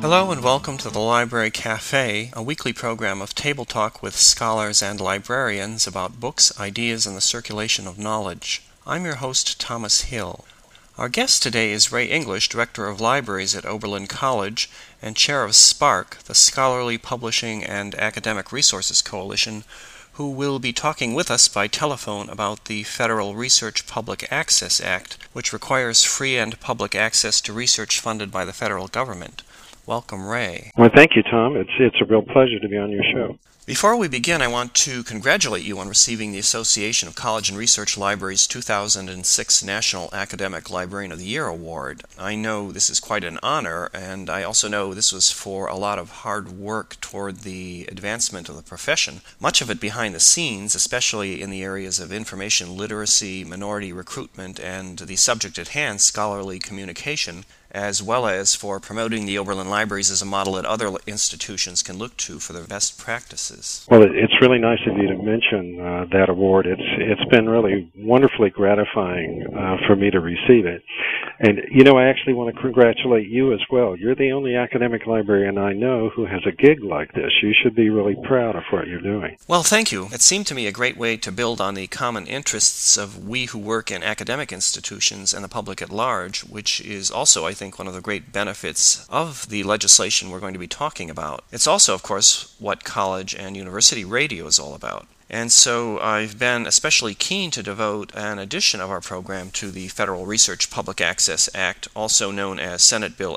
Hello and welcome to the Library Cafe, a weekly program of table talk with scholars and librarians about books, ideas, and the circulation of knowledge. I'm your host, Thomas Hill. Our guest today is Ray English, Director of Libraries at Oberlin College and Chair of SPARC, the Scholarly Publishing and Academic Resources Coalition, who will be talking with us by telephone about the Federal Research Public Access Act, which requires free and public access to research funded by the federal government. Welcome, Ray. Well, thank you, Tom. It's a real pleasure to be on your show. Before we begin, I want to congratulate you on receiving the Association of College and Research Libraries' 2006 National Academic Librarian of the Year Award. I know this is quite an honor, and I also know this was for a lot of hard work toward the advancement of the profession, much of it behind the scenes, especially in the areas of information literacy, minority recruitment, and the subject at hand, scholarly communication, as well as for promoting the Oberlin Libraries as a model that other institutions can look to for their best practices. Well, it's really nice of you to mention that award. It's been really wonderfully gratifying for me to receive it. And, I actually want to congratulate you as well. You're the only academic librarian I know who has a gig like this. You should be really proud of what you're doing. Well, thank you. It seemed to me a great way to build on the common interests of we who work in academic institutions and the public at large, which is also, I think, one of the great benefits of the legislation we're going to be talking about. It's also, of course, what college and university radio is all about. And so I've been especially keen to devote an edition of our program to the Federal Research Public Access Act, also known as Senate Bill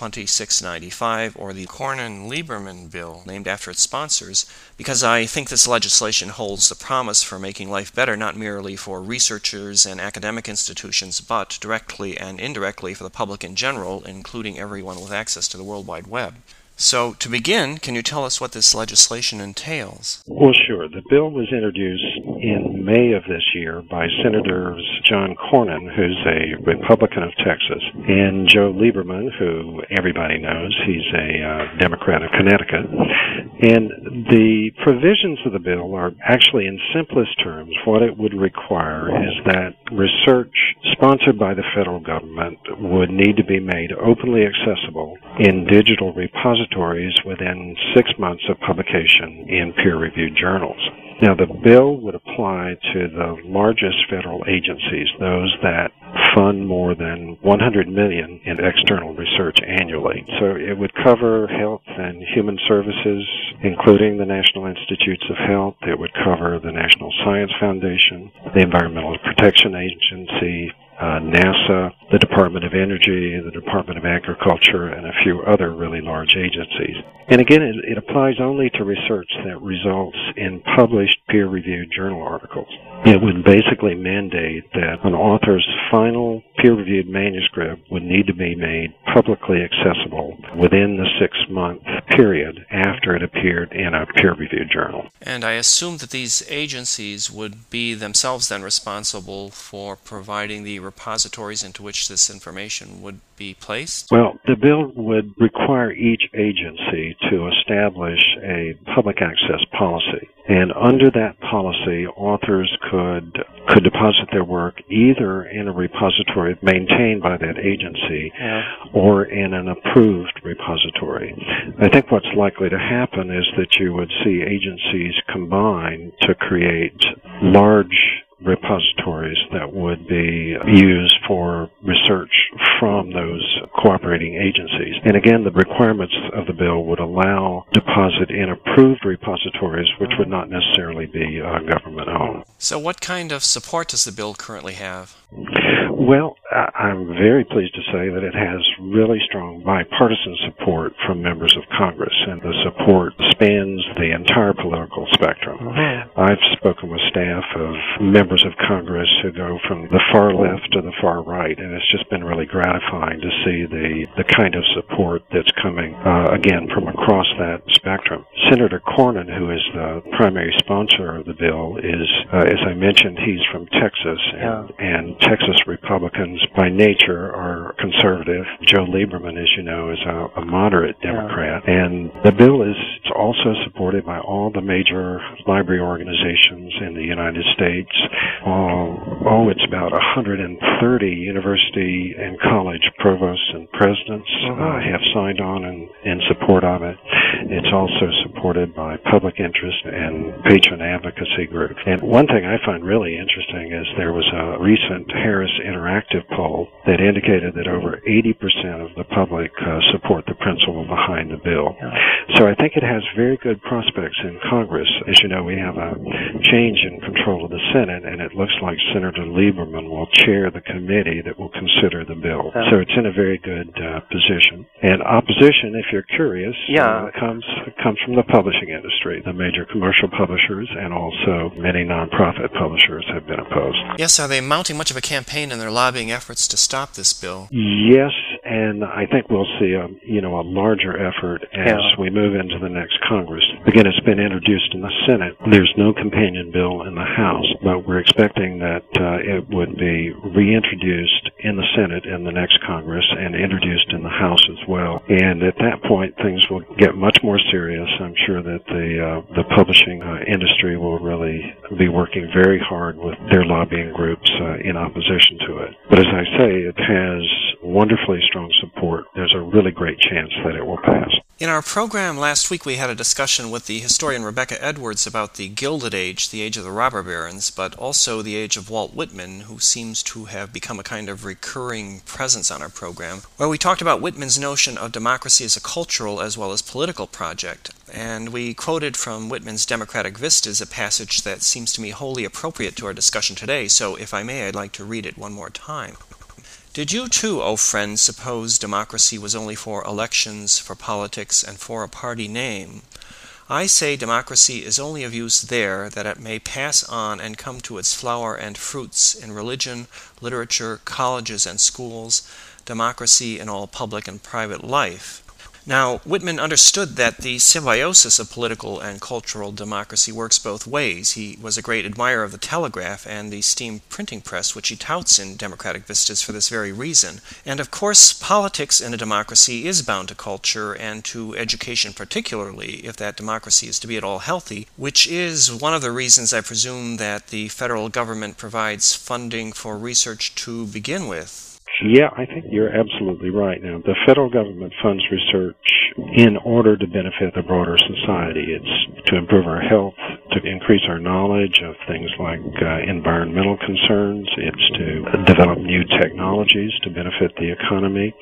S-2695, or the Cornyn-Lieberman Bill, named after its sponsors, because I think this legislation holds the promise for making life better not merely for researchers and academic institutions, but directly and indirectly for the public in general, including everyone with access to the World Wide Web. So, to begin, can you tell us what this legislation entails? Well, sure. The bill was introduced in May of this year by Senators John Cornyn, who's a Republican of Texas, and Joe Lieberman, who everybody knows. He's a Democrat of Connecticut. And the provisions of the bill are actually, in simplest terms, what it would require is that research sponsored by the federal government would need to be made openly accessible in digital repositories within 6 months of publication in peer-reviewed journals. Now, the bill would apply to the largest federal agencies, those that fund more than $100 million in external research annually. So it would cover health and human services, including the National Institutes of Health. It would cover the National Science Foundation, the Environmental Protection Agency, NASA, the Department of Energy, the Department of Agriculture, and a few other really large agencies. And again, it applies only to research that results in published peer-reviewed journal articles. It would basically mandate that an author's final peer-reviewed manuscript would need to be made publicly accessible within the 6-month period after it appeared in a peer-reviewed journal. And I assume that these agencies would be themselves then responsible for providing the repositories into which this information would be placed? Well, the bill would require each agency to establish a public access policy. And under that policy, authors could deposit their work either in a repository maintained by that agency or in an approved repository. I think what's likely to happen is that you would see agencies combine to create large repositories that would be used for research from those cooperating agencies. And again, the requirements of the bill would allow deposit in approved repositories, which would not necessarily be government-owned. So what kind of support does the bill currently have? Well, I'm very pleased to say that it has really strong bipartisan support from members of Congress, and the support spans the entire political spectrum. I've spoken with staff of members of Congress who go from the far left to the far right, and it's just been really gratifying to see the kind of support that's coming, again, from across that spectrum. Senator Cornyn, who is the primary sponsor of the bill, is, as I mentioned, he's from Texas, and Texas Republicans by nature are conservative. Joe Lieberman, as you know, is a moderate Democrat. And the bill is also supported by all the major library organizations in the United States. It's about 130 university and college provosts and presidents have signed on in support of it. It's also supported by public interest and patron advocacy groups. And one thing I find really interesting is there was a recent Harris Interactive poll that indicated that over 80% of the public support the principle behind the bill. So I think it has very good prospects in Congress. As you know, we have a change in control of the Senate, and it looks like Senator Lieberman will chair the committee that will consider the bill. So it's in a very good position. And opposition, if you're curious, comes from the publishing industry. The major commercial publishers and also many nonprofit publishers have been opposed. Yes, are they mounting much of a campaign in their lobbying efforts to stop this bill? Yes, and I think we'll see a larger effort as we move into the next Congress. Again, it's been introduced in the Senate. There's no companion bill in the House, but we're expecting that it would be reintroduced in the Senate in the next Congress and introduced in the House as well. And at that point, things will get much more serious. I'm sure that the publishing industry will really be working very hard with their lobbying groups in opposition to it. But as I say, it has wonderfully strong support. There's a really great chance that it will pass. In our program last week, we had a discussion with the historian Rebecca Edwards about the Gilded Age, the age of the robber barons, but also the age of Walt Whitman, who seems to have become a kind of recurring presence on our program, where we talked about Whitman's notion of democracy as a cultural as well as political project. And we quoted from Whitman's Democratic Vistas a passage that seems to me wholly appropriate to our discussion today, so if I may, I'd like to read it one more time. Did you too, O friend, suppose democracy was only for elections, for politics, and for a party name? I say democracy is only of use there that it may pass on and come to its flower and fruits in religion, literature, colleges, and schools, democracy in all public and private life. Now, Whitman understood that the symbiosis of political and cultural democracy works both ways. He was a great admirer of the telegraph and the steam printing press, which he touts in Democratic Vistas for this very reason. And of course, politics in a democracy is bound to culture and to education particularly, if that democracy is to be at all healthy, which is one of the reasons I presume that the federal government provides funding for research to begin with. Yeah, I think you're absolutely right. Now, the federal government funds research in order to benefit the broader society. It's to improve our health, to increase our knowledge of things like environmental concerns. It's to develop new technologies to benefit the economy.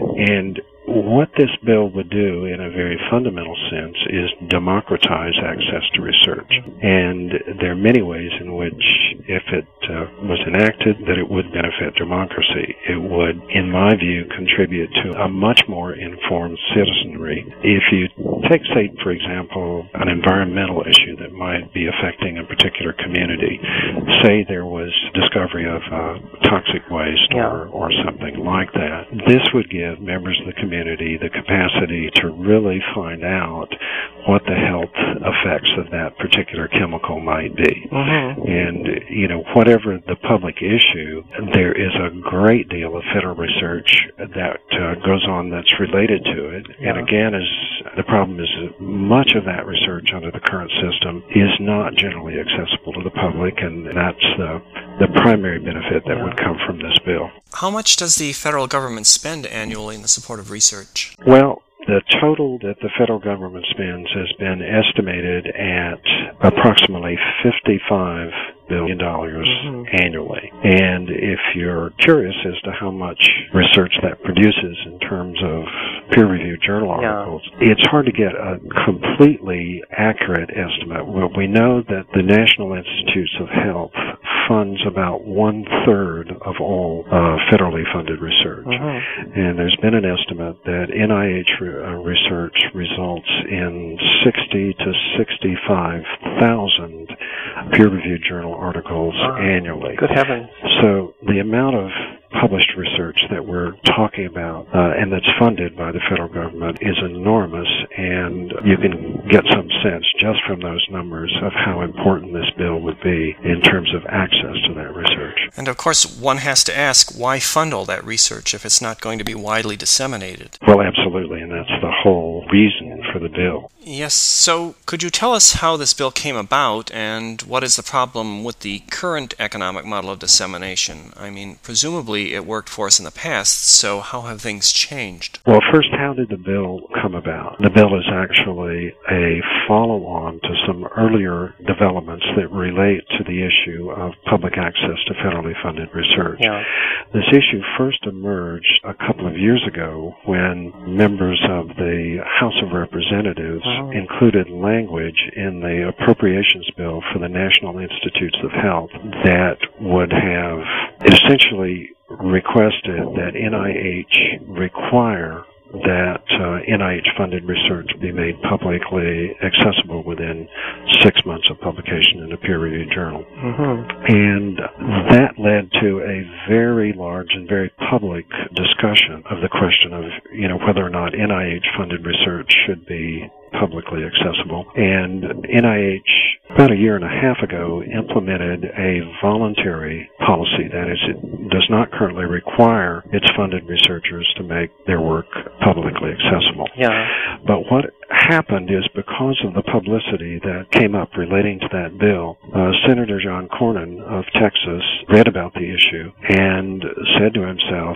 And what this bill would do in a very fundamental sense is democratize access to research. And there are many ways in which, if it was enacted, that it would benefit democracy. It would, in my view, contribute to a much more informed citizenry. If you take, say, for example, an environmental issue that might be affecting a particular community, say there was discovery of toxic waste or something like that, this would give members of the community the capacity to really find out what the health effects of that particular chemical might be. And, whatever the public issue, there is a great deal of federal research that goes on that's related to it. And again, the problem is that much of that research under the current system is not generally accessible to the public, and that's the primary benefit that would come from this bill. How much does the federal government spend annually in the support of research? Well, the total that the federal government spends has been estimated at approximately $55 billion annually. And if you're curious as to how much research that produces in terms of peer-reviewed journal articles, it's hard to get a completely accurate estimate. Well, we know that the National Institutes of Health funds about 1/3 of all federally funded research. And there's been an estimate that NIH research results in 60 to 65,000 peer-reviewed journal articles annually. Good heavens. So the amount of published research that we're talking about and that's funded by the federal government is enormous, and you can get some sense just from those numbers of how important this bill would be in terms of access to that research. And of course, one has to ask, why fund all that research if it's not going to be widely disseminated? Well, absolutely, and that's the whole reason for the bill. Yes, so could you tell us how this bill came about and what is the problem with the current economic model of dissemination? I mean, presumably it worked for us in the past, so how have things changed? Well, first, how did the bill come about? The bill is actually a follow-on to some earlier developments that relate to the issue of public access to federally funded research. Yeah. This issue first emerged a couple of years ago when members of the House of Representatives included language in the appropriations bill for the National Institutes of Health that would have essentially requested that NIH require that NIH-funded research be made publicly accessible within 6 months of publication in a peer-reviewed journal. And that led to a very large and very public discussion of the question of, whether or not NIH-funded research should be publicly accessible. And NIH, about a year and a half ago, implemented a voluntary policy. That is, it does not currently require its funded researchers to make their work publicly accessible. Yeah. But what happened is, because of the publicity that came up relating to that bill, Senator John Cornyn of Texas read about the issue and said to himself,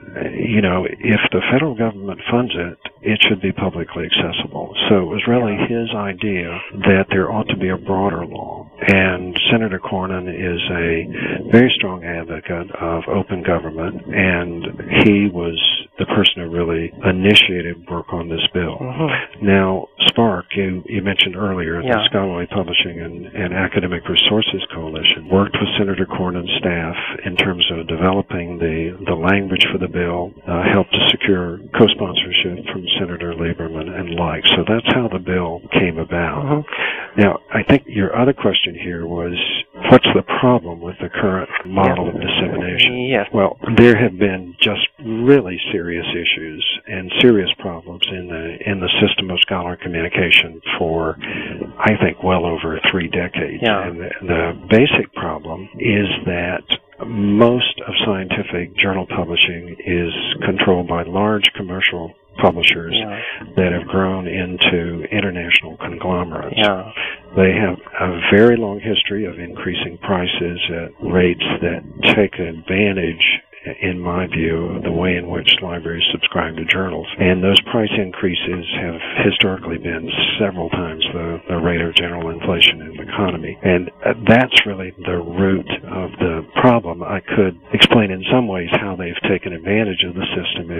if the federal government funds it, it should be publicly accessible. So it was really his idea that there ought to be a broader law. And Senator Cornyn is a very strong advocate of open government, and he was the person who really initiated work on this bill. Now, SPARC, you mentioned earlier, the Scholarly Publishing and Academic Resources Coalition, worked with Senator Cornyn's staff in terms of developing the language for the bill, helped to secure co-sponsorship from Senator Lieberman and like. So that's how the bill came about. Now, I think your other question here was, what's the problem with the current model of dissemination? Yes. Well, there have been just really serious issues and serious problems in the system of scholar communication for, I think, well over 3 decades. And the basic problem is that most of scientific journal publishing is controlled by large commercial publishers that have grown into international conglomerates. They have a very long history of increasing prices at rates that take advantage, in my view, of the way in which libraries subscribe to journals. And those price increases have historically been several times the rate of general inflation in the economy. And that's really the root of the problem. I could explain in some ways how they've taken advantage of the system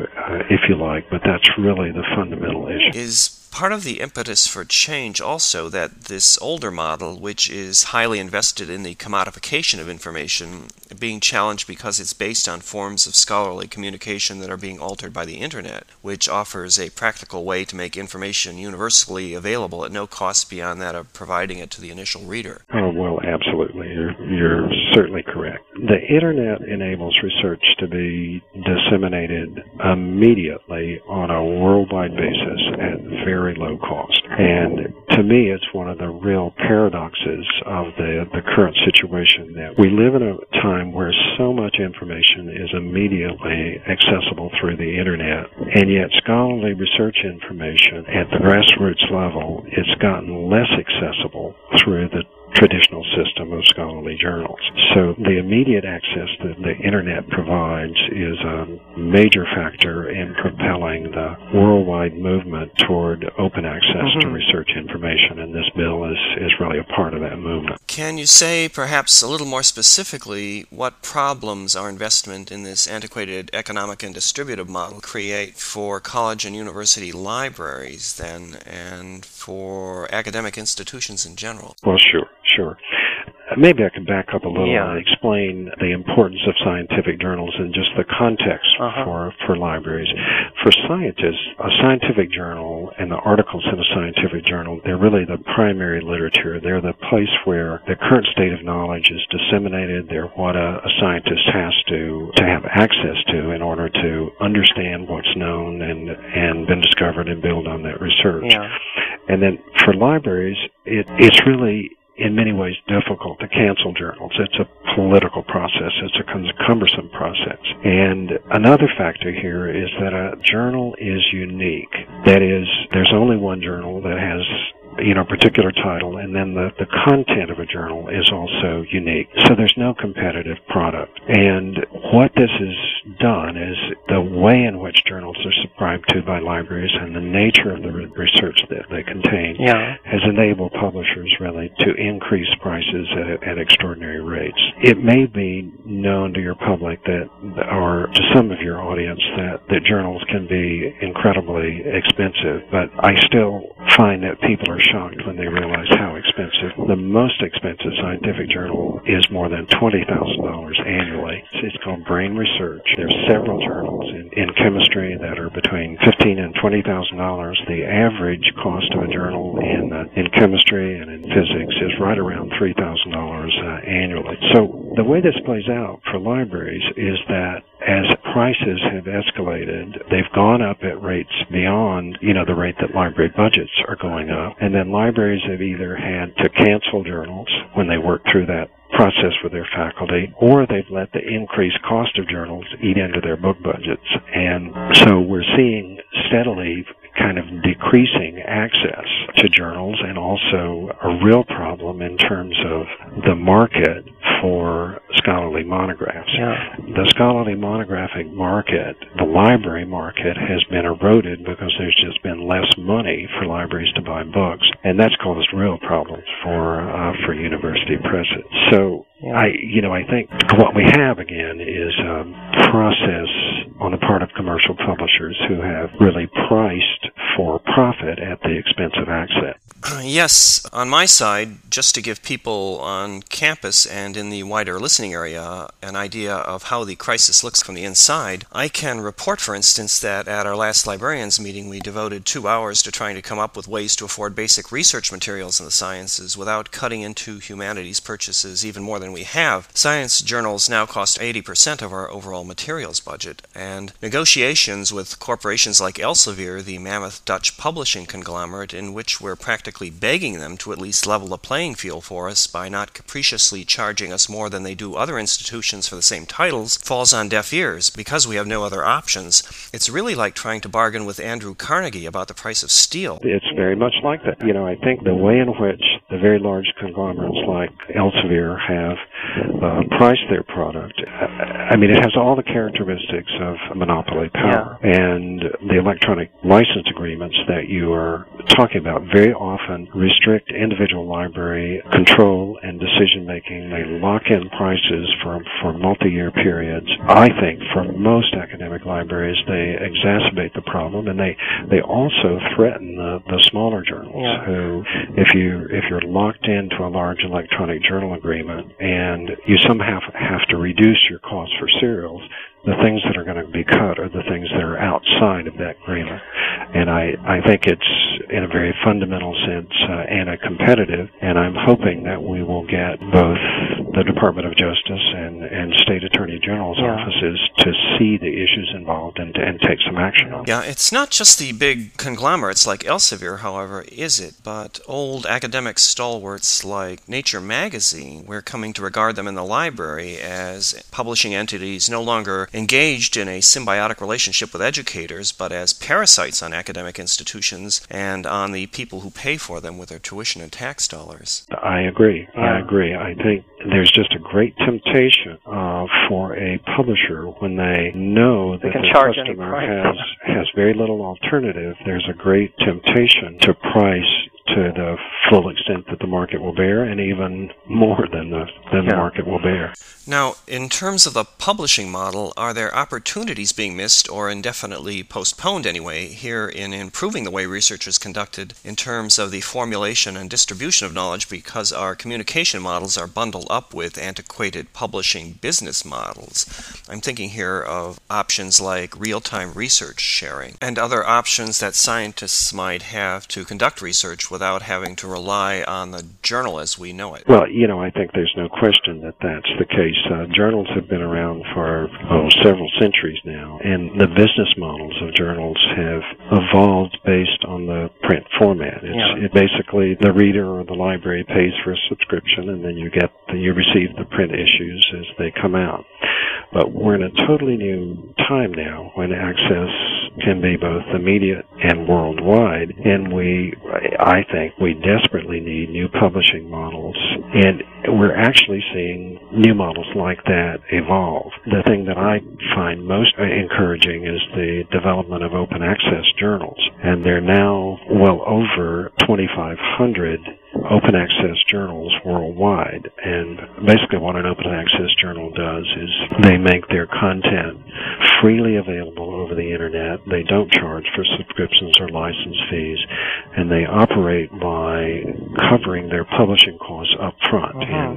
if you like, but that's really the fundamental issue. Is part of the impetus for change also that this older model, which is highly invested in the commodification of information, being challenged because it's based on forms of scholarly communication that are being altered by the Internet, which offers a practical way to make information universally available at no cost beyond that of providing it to the initial reader? Oh, well, absolutely. You're certainly correct. The Internet enables research to be disseminated immediately on a worldwide basis at very low cost. And to me, it's one of the real paradoxes of the current situation, that we live in a time where so much information is immediately accessible through the Internet, and yet scholarly research information at the grassroots level, it's gotten less accessible through the traditional system of scholarly journals. So the immediate access that the Internet provides is a major factor in propelling the worldwide movement toward open access to research information, and this bill is really a part of that movement. Can you say, perhaps a little more specifically, what problems our investment in this antiquated economic and distributive model create for college and university libraries, then, and for academic institutions in general? Well, sure. maybe I can back up a little Yeah. and explain the importance of scientific journals and just the context for libraries. For scientists, a scientific journal and the articles in a scientific journal, they're really the primary literature. They're the place where the current state of knowledge is disseminated. They're what a scientist has to have access to in order to understand what's known and been discovered and build on that research. Yeah. And then for libraries, it's really in many ways difficult to cancel journals. It's a political process. It's a cumbersome process. And another factor here is that a journal is unique. That is, there's only one journal that has a particular title, and then the content of a journal is also unique. So there's no competitive product. And what this has done is the way in which journals are subscribed to by libraries and the nature of the research that they contain has enabled publishers really to increase prices at extraordinary rates. It may be known to your public that, or to some of your audience, that journals can be incredibly expensive, but I still find that people are shocked when they realize how expensive. The most expensive scientific journal is more than $20,000 annually. It's called Brain Research. There's several journals in chemistry that are between $15,000 and $20,000. The average cost of a journal in chemistry and in physics is right around $3,000 annually. So the way this plays out for libraries is that as prices have escalated, they've gone up at rates beyond, the rate that library budgets are going up. And then libraries have either had to cancel journals when they work through that process with their faculty, or they've let the increased cost of journals eat into their book budgets. And so we're seeing steadily kind of decreasing access to journals, and also a real problem in terms of the market for scholarly monographs. Yeah. The scholarly monographic market, the library market, has been eroded because there's just been less money for libraries to buy books, and that's caused real problems for university presses. So I think what we have again is a process on the part of commercial publishers who have really priced for profit at the expense of access. Yes, on my side, just to give people on campus and in the wider listening area an idea of how the crisis looks from the inside, I can report, for instance, that at our last librarians meeting we devoted 2 hours to trying to come up with ways to afford basic research materials in the sciences without cutting into humanities purchases even more than we have. Science journals now cost 80% of our overall materials budget, and negotiations with corporations like Elsevier, the mammoth Dutch publishing conglomerate, in which we're practically begging them to at least level the playing field for us by not capriciously charging us more than they do other institutions for the same titles, falls on deaf ears because we have no other options. It's really like trying to bargain with Andrew Carnegie about the price of steel. It's very much like that. I think the way in which the very large conglomerates like Elsevier have priced their product, it has all the characteristics of monopoly power. And the electronic license agreements that you are talking about very often restrict individual library control and decision-making. They lock in prices for multi-year periods. I think for most academic libraries, they exacerbate the problem, and they also threaten the smaller journals who, if you're locked into a large electronic journal agreement and you somehow have to reduce your cost for serials, the things that are going to be cut are the things that are outside of that agreement. And I think it's, in a very fundamental sense, anti-competitive, and I'm hoping that we will get both the Department of Justice and State Attorney General's offices to see the issues involved and take some action on them. Yeah, it's not just the big conglomerates like Elsevier, however, is it? But old academic stalwarts like Nature magazine, we're coming to regard them in the library as publishing entities no longer engaged in a symbiotic relationship with educators, but as parasites on academic institutions and on the people who pay for them with their tuition and tax dollars. I agree. I think there's just a great temptation for a publisher when they know that the customer has very little alternative. There's a great temptation to price to the full extent that the market will bear, and even more than the market will bear. Now, in terms of the publishing model, are there opportunities being missed or indefinitely postponed anyway here in improving the way research is conducted in terms of the formulation and distribution of knowledge, because our communication models are bundled up with antiquated publishing business models? I'm thinking here of options like real-time research sharing and other options that scientists might have to conduct research without having to rely on the journal as we know it. Well, I think there's no question that that's the case. Journals have been around for several centuries now, and the business models of journals have evolved based on the print format. It basically, the reader or the library pays for a subscription, and then you receive the print issues as they come out. But we're in a totally new time now when access can be both immediate and worldwide, and I think we desperately need new publishing models, and we're actually seeing new models like that evolve. The thing that I find most encouraging is the development of open access journals, and there are now well over 2,500 open access journals worldwide. And basically what an open access journal does is they make their content freely available over the internet. They don't charge for subscriptions or license fees, and they operate by covering their publishing costs up front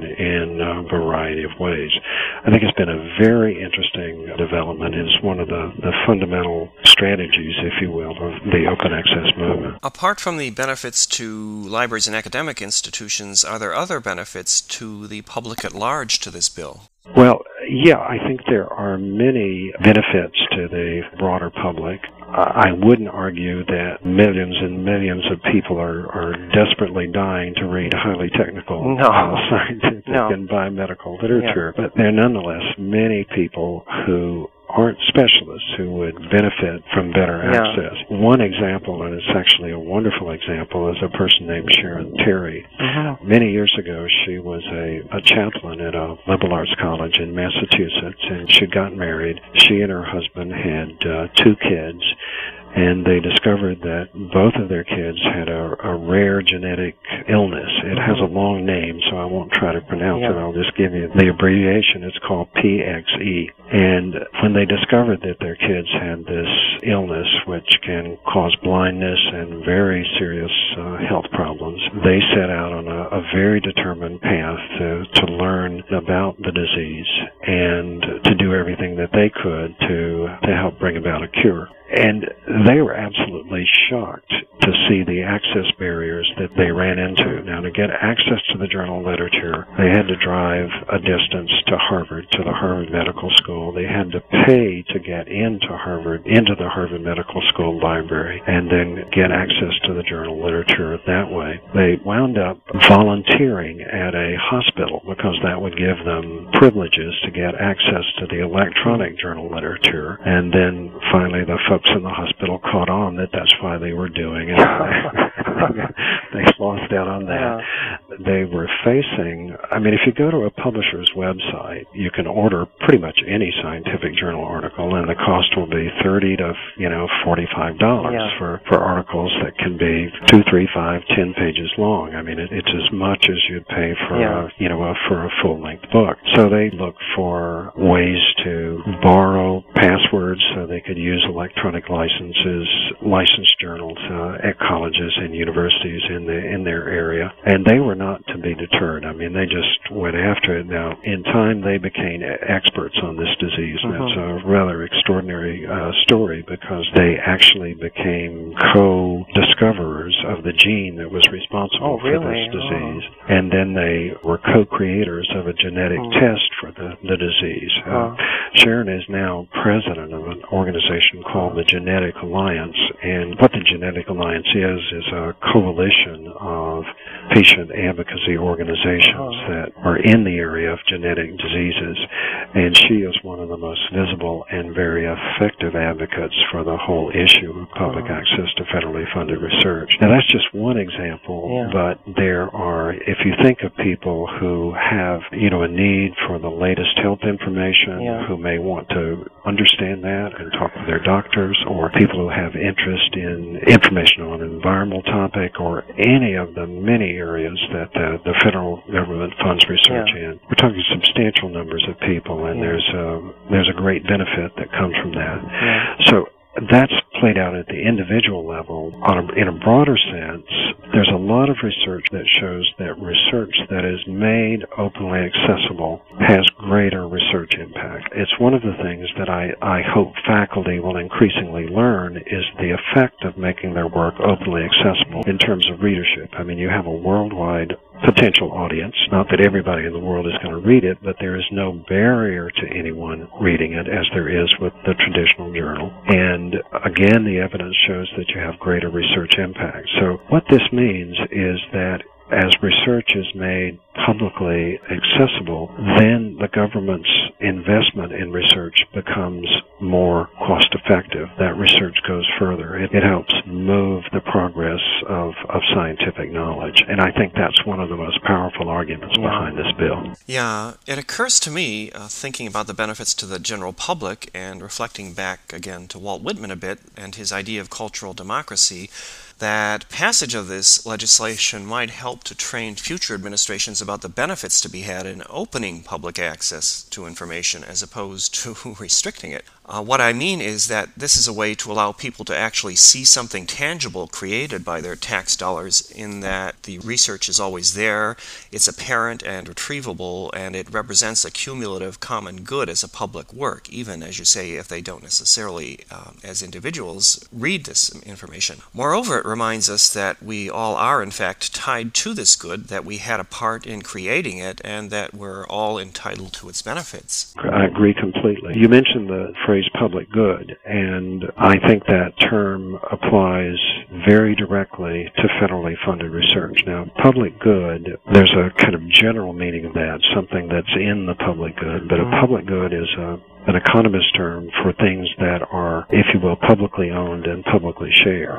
in a variety of ways. I think it's been a very interesting development. It's one of the fundamental strategies, if you will, of the open access movement. Apart from the benefits to libraries and academic institutions, are there other benefits to the public at large to this bill? Well, yeah, I think there are many benefits to the broader public. I wouldn't argue that millions and millions of people are desperately dying to read highly technical scientific and biomedical literature, but there are nonetheless many people who aren't specialists who would benefit from better access. One example, and it's actually a wonderful example, is a person named Sharon Terry. Many years ago, she was a chaplain at a liberal arts college in Massachusetts, and she'd gotten married. She and her husband had 2 kids, and they discovered that both of their kids had a rare genetic illness. It has a long name, so I won't try to pronounce it. I'll just give you the abbreviation. It's called PXE. And when they discovered that their kids had this illness, which can cause blindness and very serious health problems, they set out on a very determined path to learn about the disease and to do everything that they could to help bring about a cure. And they were absolutely shocked to see the access barriers that they ran into. Now, to get access to the journal literature, they had to drive a distance to Harvard, to the Harvard Medical School. They had to pay to get into the Harvard Medical School library, and then get access to the journal literature that way. They wound up volunteering at a hospital because that would give them privileges to get access to the electronic journal literature. And then finally the folks in the hospital caught on that that's why they were doing it. They lost out on that. They were facing, if you go to a publisher's website, you can order pretty much any scientific journal article, and the cost will be $30 to $45 for articles that can be 2, 3, 5, 10 pages long. It's as much as you'd pay for for a full-length book. So they look for ways to borrow passwords so they could use electronic licensed journals at colleges and universities in their area, and they were not to be deterred. They just went after it. Now, in time, they became experts on this disease, and it's a rather extraordinary story because they actually became co-discoverers of the gene that was responsible for this disease, and then they were co-creators of a genetic test for the disease. Sharon is now president of an organization called the Genetic Alliance, and what the Genetic Alliance is a coalition of patient advocacy organizations that are in the area of genetic diseases, and she is one of the most visible and very effective advocates for the whole issue of public access to federally funded research. Now, that's just one example, but there are, if you think of people who have, a need for the latest health information, who may want to understand that and talk with their doctors, or people who have interest in information on an environmental topic or any of the many areas that the federal government funds research in. We're talking substantial numbers of people, and there's a great benefit that comes from that. So that's played out at the individual level. In a broader sense, there's a lot of research that shows that research that is made openly accessible has greater research impact. It's one of the things that I hope faculty will increasingly learn is the effect of making their work openly accessible in terms of readership. I mean, you have a worldwide potential audience. Not that everybody in the world is going to read it, but there is no barrier to anyone reading it as there is with the traditional journal. And again, the evidence shows that you have greater research impact. So what this means is that as research is made publicly accessible, then the government's investment in research becomes more cost-effective. That research goes further. It helps move the progress of scientific knowledge. And I think that's one of the most powerful arguments behind this bill. Yeah, it occurs to me, thinking about the benefits to the general public and reflecting back again to Walt Whitman a bit and his idea of cultural democracy, that passage of this legislation might help to train future administrations about the benefits to be had in opening public access to information as opposed to restricting it. What I mean is that this is a way to allow people to actually see something tangible created by their tax dollars, in that the research is always there, it's apparent and retrievable, and it represents a cumulative common good as a public work, even, as you say, if they don't necessarily, as individuals, read this information. Moreover, it reminds us that we all are, in fact, tied to this good, that we had a part in creating it, and that we're all entitled to its benefits. I agree completely. You mentioned the phrase public good, and I think that term applies very directly to federally funded research. Now, public good, there's a kind of general meaning of that, something that's in the public good, but a public good is an economist term for things that are, if you will, publicly owned and publicly shared.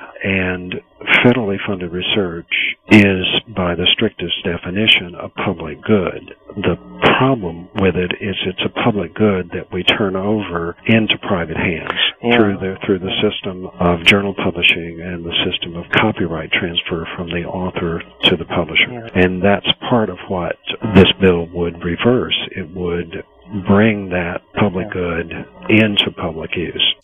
And federally funded research is, by the strictest definition, a public good. The problem with it is it's a public good that we turn over into private hands through the system of journal publishing and the system of copyright transfer from the author to the publisher. And that's part of what this bill would reverse. It would bring that public good into public use.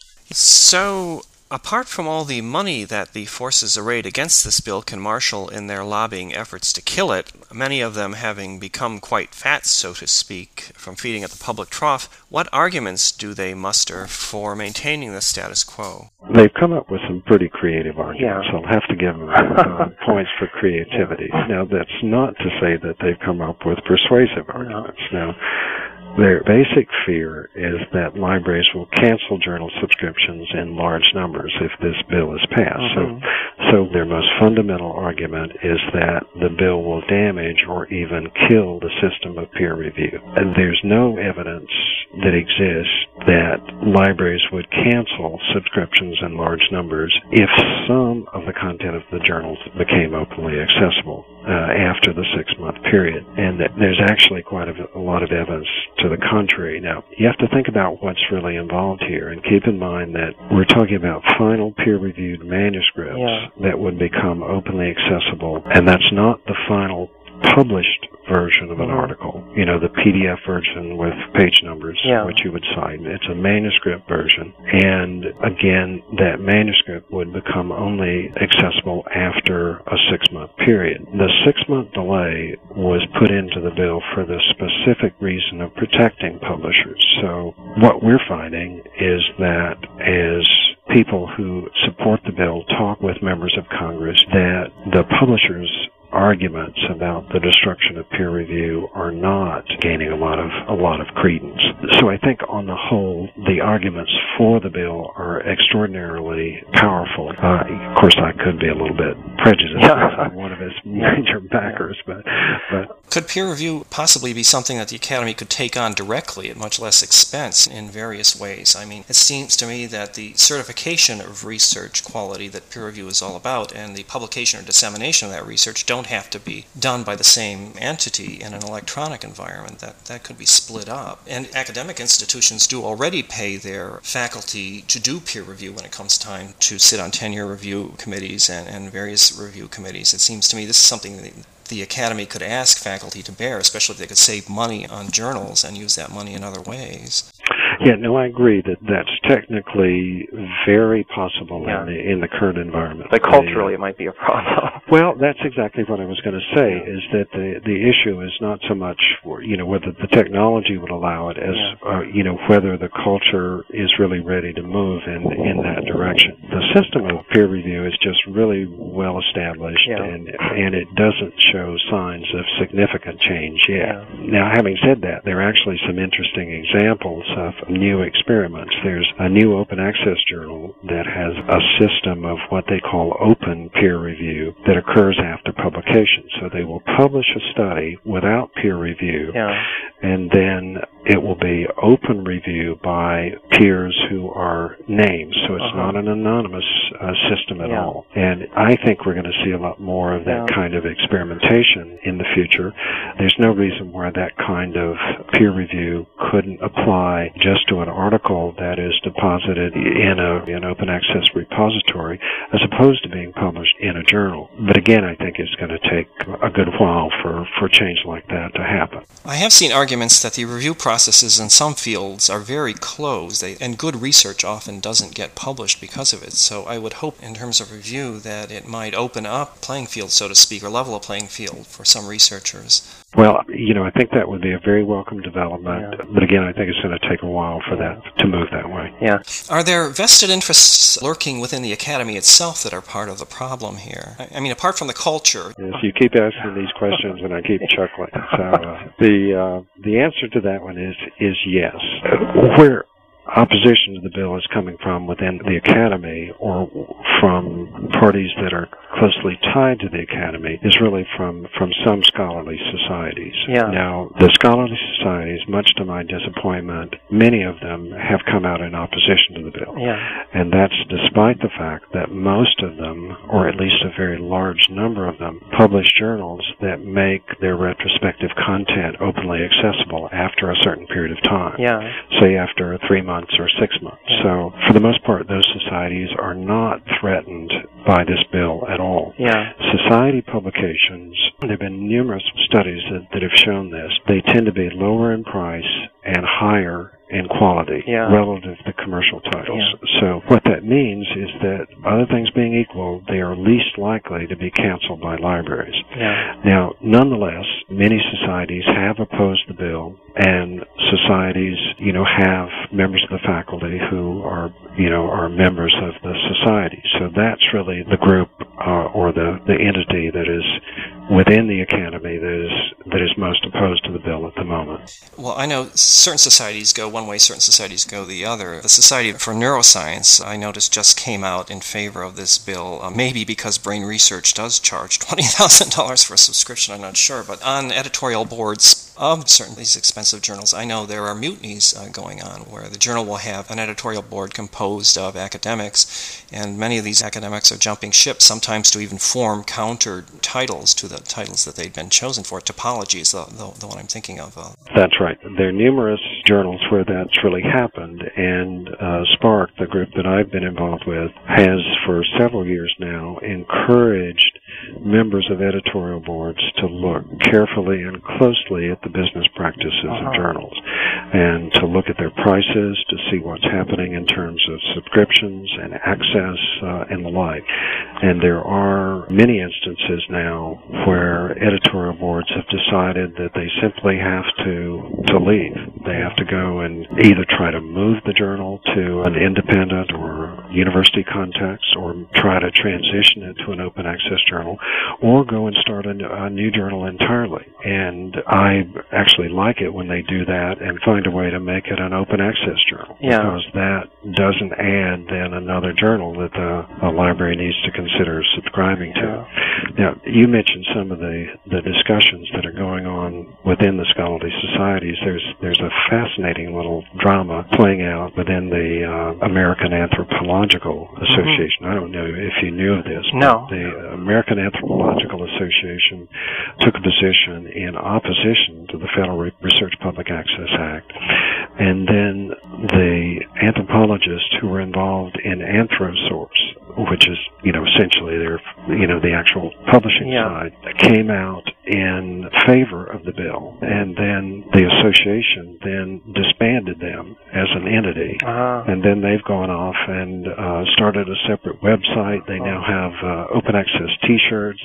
So, apart from all the money that the forces arrayed against this bill can marshal in their lobbying efforts to kill it, many of them having become quite fat, so to speak, from feeding at the public trough, what arguments do they muster for maintaining the status quo? They've come up with some pretty creative arguments. I'll have to give them points for creativity. Now, that's not to say that they've come up with persuasive arguments. Now, their basic fear is that libraries will cancel journal subscriptions in large numbers if this bill is passed. So their most fundamental argument is that the bill will damage or even kill the system of peer review. And there's no evidence that exists that libraries would cancel subscriptions in large numbers if some of the content of the journals became openly accessible after the 6-month period. And there's actually quite a lot of evidence to the contrary. Now, you have to think about what's really involved here, and keep in mind that we're talking about final peer-reviewed manuscripts that would become openly accessible, and that's not the final published version of an article, the PDF version with page numbers, which you would cite. It's a manuscript version, and again, that manuscript would become only accessible after a 6-month period. The 6-month delay was put into the bill for the specific reason of protecting publishers. So what we're finding is that as people who support the bill talk with members of Congress, that the publishers' arguments about the destruction of peer review are not gaining a lot of credence. So I think on the whole, the arguments for the bill are extraordinarily powerful. Of course, I could be a little bit prejudiced as I'm one of its major backers, but could peer review possibly be something that the Academy could take on directly at much less expense in various ways? I mean, it seems to me that the certification of research quality that peer review is all about and the publication or dissemination of that research don't don't have to be done by the same entity in an electronic environment. That could be split up. And academic institutions do already pay their faculty to do peer review when it comes time to sit on tenure review committees and various review committees. It seems to me this is something that the Academy could ask faculty to bear, especially if they could save money on journals and use that money in other ways. Yeah, no, I agree that that's technically very possible in the current environment. But culturally, it might be a problem. Well, that's exactly what I was going to say, is that the issue is not so much, whether the technology would allow it as, whether the culture is really ready to move in that direction. The system of peer review is just really well established, and it doesn't show signs of significant change yet. Now, having said that, there are actually some interesting examples of new experiments. There's a new open access journal that has a system of what they call open peer review that occurs after publication. So they will publish a study without peer review, and then it will be open review by peers who are named. So it's not an anonymous system at all. And I think we're going to see a lot more of that kind of experimentation in the future. There's no reason why that kind of peer review couldn't apply just to an article that is deposited in an open access repository as opposed to being published in a journal. But again, I think it's going to take a good while for change like that to happen. I have seen arguments that the review processes in some fields are very closed, and good research often doesn't get published because of it. So I would hope in terms of review that it might open up playing field, so to speak, or level a playing field for some researchers. Well, I think that would be a very welcome development, but again, I think it's going to take a while for that to move that way. Are there vested interests lurking within the Academy itself that are part of the problem here? I mean, apart from the culture. Yes, you keep asking these questions, and I keep chuckling. So the answer to that one is yes. Where opposition to the bill is coming from within the Academy or from parties that are closely tied to the Academy is really from some scholarly societies. Now, the scholarly societies, much to my disappointment, many of them have come out in opposition to the bill. And that's despite the fact that most of them, or at least a very large number of them, publish journals that make their retrospective content openly accessible after a certain period of time. Say after 3 months or 6 months. So for the most part, those societies are not threatened by this bill at all. Society publications, there have been numerous studies that have shown this. They tend to be lower in price and higher in quality relative to commercial titles. So what that means is that, other things being equal, they are least likely to be canceled by libraries. Now, nonetheless, many societies have opposed the bill, and societies, have members of the faculty who are members of the society. So that's really the group or the entity that is within the Academy that is most opposed to the bill at the moment. Well, I know certain societies go one way, certain societies go the other. The Society for Neuroscience, I noticed, just came out in favor of this bill, maybe because Brain Research does charge $20,000 for a subscription, I'm not sure. But on editorial boards of certain of these expensive journals, I know there are mutinies going on where the journal will have an editorial board composed of academics, and many of these academics are jumping ship, sometimes to even form counter titles to the titles that they'd been chosen for. Topology is the one I'm thinking of. That's right. There are numerous journals where that's really happened, and SPARC, the group that I've been involved with, has for several years now encouraged members of editorial boards to look carefully and closely at the business practices of journals and to look at their prices, to see what's happening in terms of subscriptions and access and the like. And there are many instances now where editorial boards have decided that they simply have to leave. They have to go and either try to move the journal to an independent or university context, or try to transition it to an open access journal, or go and start a new journal entirely. And I actually like it when they do that and find a way to make it an open access journal, because that doesn't add then another journal that the library needs to consider subscribing to. Now, you mentioned some of the discussions that are going on within the scholarly societies. There's a fascinating little drama playing out within the American Anthropological Association. I don't know if you knew of this. No. But the American Anthropological Association took a position in opposition to the Federal Research Public Access Act. And then the anthropologists who were involved in AnthroSource, which is, essentially the actual publishing side, came out in favor of the bill. And then the association then disbanded them as an entity. And then they've gone off and started a separate website. They now have open access T-shirts.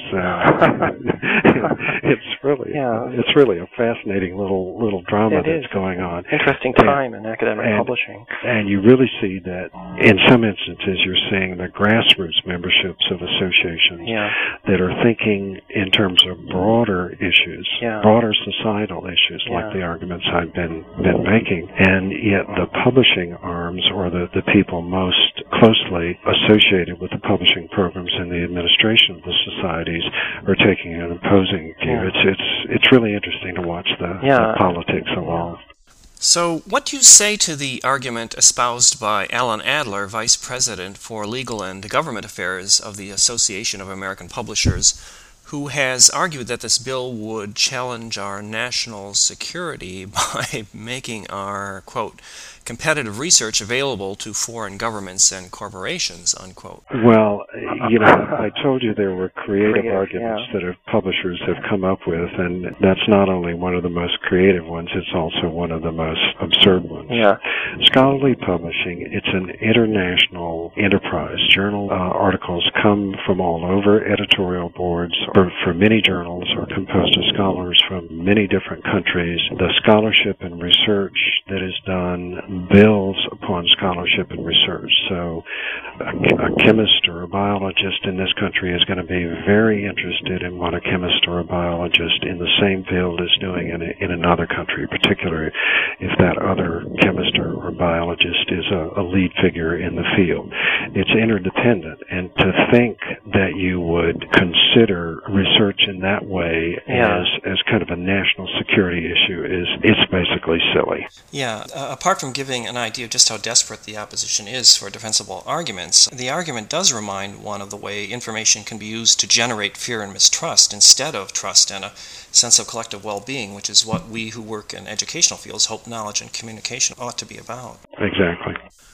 It's really a fascinating little drama that's going on. Interesting time in academic publishing. And you really see that in some instances you're seeing the grassroots memberships of associations that are thinking in terms of broader issues, broader societal issues, like the arguments I've been making. And yet the publishing arms, or the people most closely associated with the publishing programs and the administration of the societies, are taking an opposing view. It's really interesting to watch the politics evolve. So what do you say to the argument espoused by Alan Adler, Vice President for Legal and Government Affairs of the Association of American Publishers, who has argued that this bill would challenge our national security by making our, quote, competitive research available to foreign governments and corporations, unquote? Well, I told you there were creative arguments that publishers have come up with, and that's not only one of the most creative ones, it's also one of the most absurd ones. Scholarly publishing, it's an international enterprise. Journal articles come from all over. Editorial boards for many journals are composed of scholars from many different countries. The scholarship and research that is done builds upon scholarship and research. So a chemist or a biologist in this country is going to be very interested in what a chemist or a biologist in the same field is doing in another country, particularly if that other chemist or biologist is a lead figure in the field. It's interdependent, and to think that you would consider research in that way as kind of a national security issue it's basically silly. Apart from giving an idea of just how desperate the opposition is for defensible arguments, the argument does remind one of the way information can be used to generate fear and mistrust instead of trust and a sense of collective well-being, which is what we who work in educational fields hope knowledge and communication ought to be about. Exactly.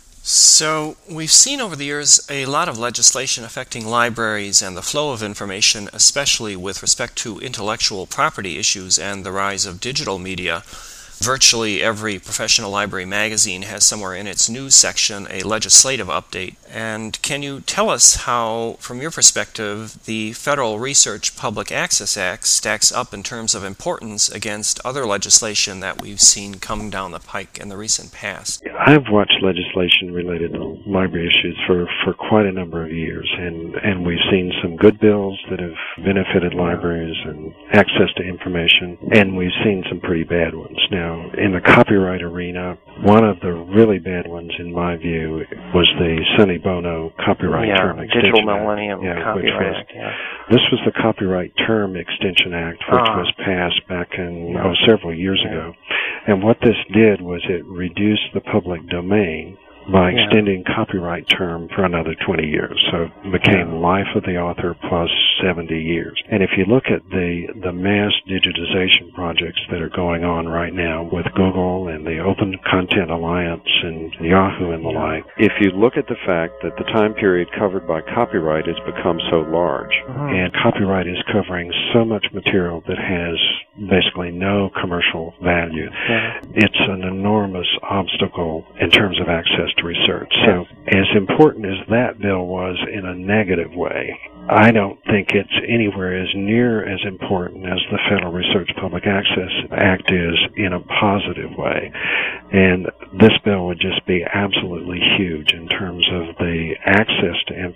So we've seen over the years a lot of legislation affecting libraries and the flow of information, especially with respect to intellectual property issues and the rise of digital media. Virtually every professional library magazine has somewhere in its news section a legislative update. And can you tell us how, from your perspective, the Federal Research Public Access Act stacks up in terms of importance against other legislation that we've seen come down the pike in the recent past? I've watched legislation related to library issues for quite a number of years, and we've seen some good bills that have benefited libraries and access to information, and we've seen some pretty bad ones. Now, in the copyright arena, one of the really bad ones, in my view, was the Sonny Bono Copyright Term Extension Digital Millennium Copyright Act. This was the Copyright Term Extension Act, which was passed back in several years ago. And what this did was it reduced the public domain by extending copyright term for another 20 years. So it became life of the author plus 70 years. And if you look at the mass digitization projects that are going on right now with Google and the Open Content Alliance and Yahoo and the like, if you look at the fact that the time period covered by copyright has become so large, and copyright is covering so much material that has basically no commercial value, it's an enormous obstacle in terms of access to research. So as important as that bill was in a negative way, I don't think it's anywhere as near as important as the Federal Research Public Access Act is in a positive way. And this bill would just be absolutely huge in terms of the access to information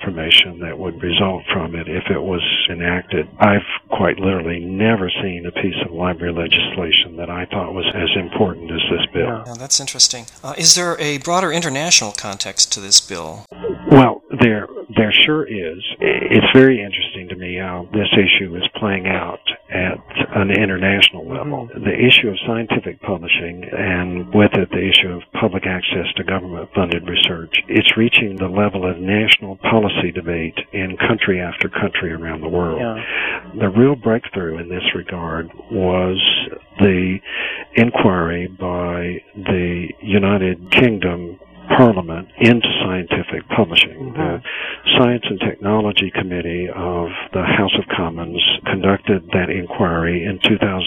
information that would result from it if it was enacted. I've quite literally never seen a piece of library legislation that I thought was as important as this bill. Yeah, that's interesting. Is there a broader international context to this bill? Well, there sure is. It's very interesting to me how this issue is playing out at an international level. The issue of scientific publishing, and with it the issue of public access to government-funded research, it's reaching the level of national policy debate in country after country around the world. Yeah. The real breakthrough in this regard was the inquiry by the United Kingdom Parliament into scientific publishing. The Science and Technology Committee of the House of Commons conducted that inquiry in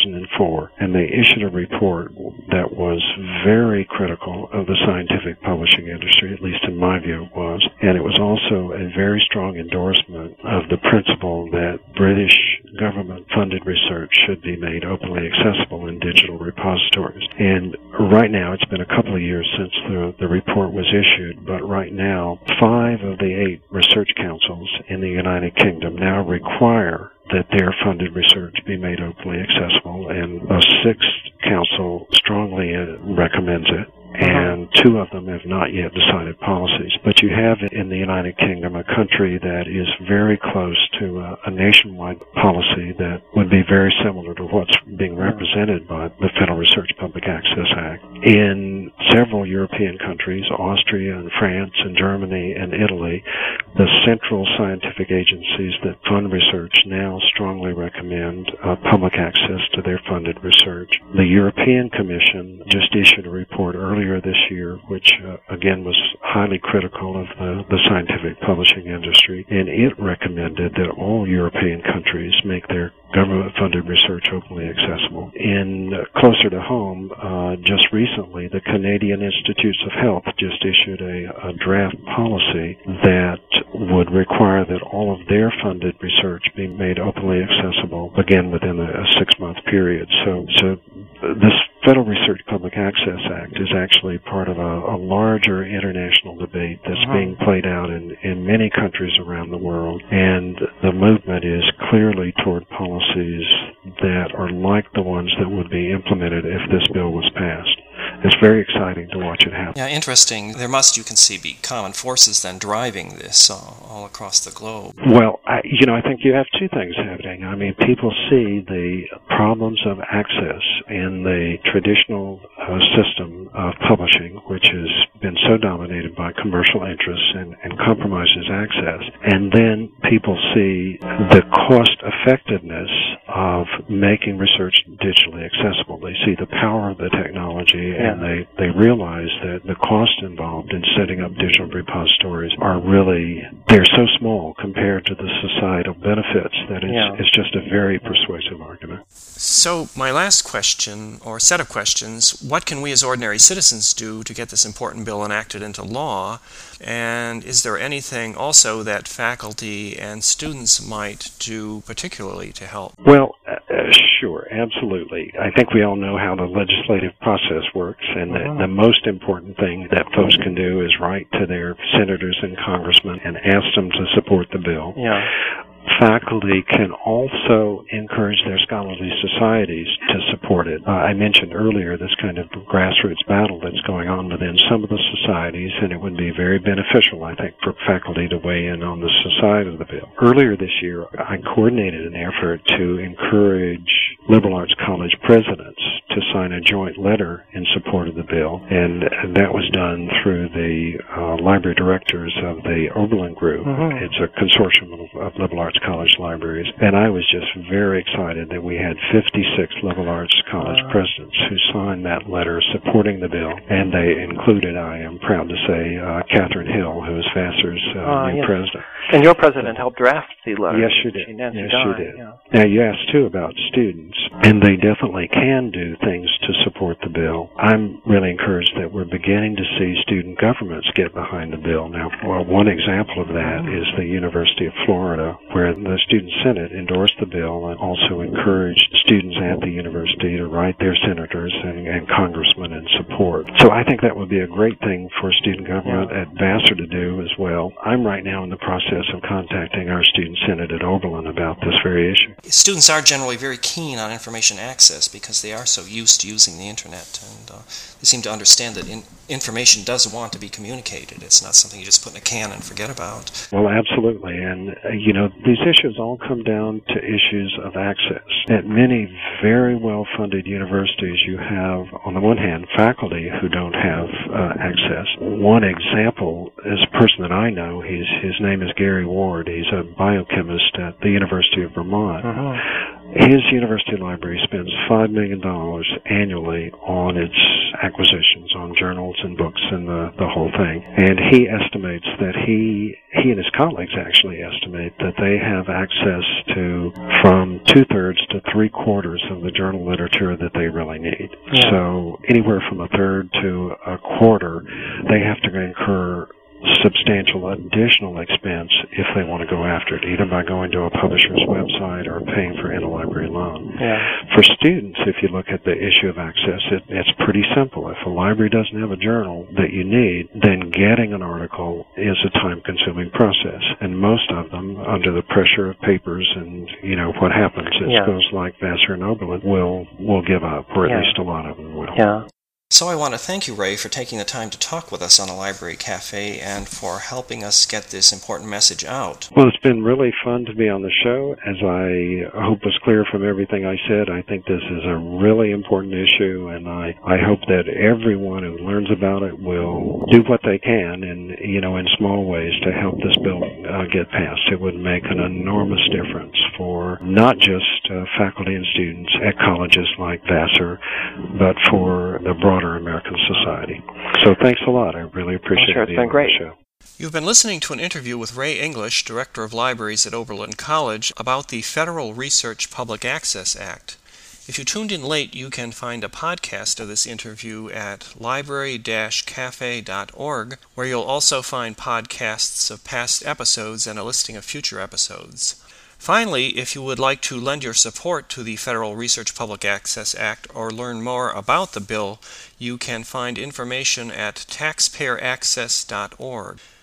2004, and they issued a report that was very critical of the scientific publishing industry, at least in my view it was, and it was also a very strong endorsement of the principle that British government-funded research should be made openly accessible in digital repositories. And right now, it's been a couple of years since the report was issued, but right now 5 of the 8 research councils in the United Kingdom now require that their funded research be made openly accessible, and a 6th council strongly recommends it, and 2 of them have not yet decided policies. But you have in the United Kingdom a country that is very close to a nationwide policy that would be very similar to what's being represented by the Federal Research Public Access Act. In several European countries, Austria and France and Germany and Italy, the central scientific agencies that fund research now strongly recommend public access to their funded research. The European Commission just issued a report earlier this year, which again was highly critical of the scientific publishing industry, and it recommended that all European countries make their government-funded research openly accessible. In closer to home, just recently, the Canadian Institutes of Health just issued a draft policy that would require that all of their funded research be made openly accessible, again within a 6-month period. So this Federal Research Public Access Act is actually part of a larger international debate that's being played out in many countries around the world, and the movement is clearly toward policies that are like the ones that would be implemented if this bill was passed. It's very exciting to watch it happen. Yeah, interesting. There must, you can see, be common forces then driving this all across the globe. Well, I think you have 2 things happening. I mean, people see the problems of access in the traditional system of publishing, which has been so dominated by commercial interests and compromises access. And then people see the cost effectiveness of making research digitally accessible. They see the power of the technology, and they realize that the cost involved in setting up digital repositories they're so small compared to the societal benefits that it's just a very persuasive argument. So my last question, or set of questions, what can we as ordinary citizens do to get this important bill enacted into law? And is there anything also that faculty and students might do particularly to help? Well, sure, absolutely. I think we all know how the legislative process works, and the most important thing that folks can do is write to their senators and congressmen and ask them to support the bill. Yeah. Faculty can also encourage their scholarly societies to support it. I mentioned earlier this kind of grassroots battle that's going on within some of the societies, and it would be very beneficial, I think, for faculty to weigh in on the society of the bill. Earlier this year, I coordinated an effort to encourage liberal arts college presidents to sign a joint letter in support of the bill, and that was done through the library directors of the Oberlin Group. It's a consortium of liberal arts college libraries, and I was just very excited that we had 56 liberal arts college presidents who signed that letter supporting the bill, and they included, I am proud to say, Catherine Hill, who is Vassar's new president. And your president helped draft the letter. Yes, she did. She did. Yeah. Now, you asked, too, about students, and they definitely can do things to support the bill. I'm really encouraged that we're beginning to see student governments get behind the bill. Now, one example of that is the University of Florida, where the Student Senate endorsed the bill and also encouraged students at the university to write their senators and congressmen in support. So I think that would be a great thing for student government at Vassar to do as well. I'm right now in the process process of contacting our Student Senate at Oberlin about this very issue. Students are generally very keen on information access because they are so used to using the Internet, and they seem to understand that information does want to be communicated. It's not something you just put in a can and forget about. Well, absolutely. And, these issues all come down to issues of access. At many very well-funded universities, you have, on the one hand, faculty who don't have access. One example is a person that I know. His name is Gary Ward. He's a biochemist at the University of Vermont. His university library spends $5 million annually on its acquisitions, on journals and books and the whole thing. And he estimates that he and his colleagues actually estimate that they have access to from 2/3 to 3/4 of the journal literature that they really need. Yeah. So anywhere from 1/3 to 1/4, they have to incur substantial additional expense if they want to go after it, either by going to a publisher's website or paying for interlibrary loan. Yeah. For students, if you look at the issue of access, it's pretty simple. If a library doesn't have a journal that you need, then getting an article is a time-consuming process. And most of them, under the pressure of papers and, what happens is schools like Vassar and Oberlin will give up, or at least a lot of them will. Yeah. So I want to thank you, Ray, for taking the time to talk with us on a Library Cafe and for helping us get this important message out. Well, it's been really fun to be on the show. As I hope was clear from everything I said, I think this is a really important issue, and I hope that everyone who learns about it will do what they can in small ways to help this bill get passed. It would make an enormous difference for not just faculty and students at colleges like Vassar, but for the broader American society. So thanks a lot. I really appreciate it. It's been great. Show. You've been listening to an interview with Ray English, Director of Libraries at Oberlin College, about the Federal Research Public Access Act. If you tuned in late, you can find a podcast of this interview at library-cafe.org, where you'll also find podcasts of past episodes and a listing of future episodes. Finally, if you would like to lend your support to the Federal Research Public Access Act or learn more about the bill, you can find information at taxpayeraccess.org.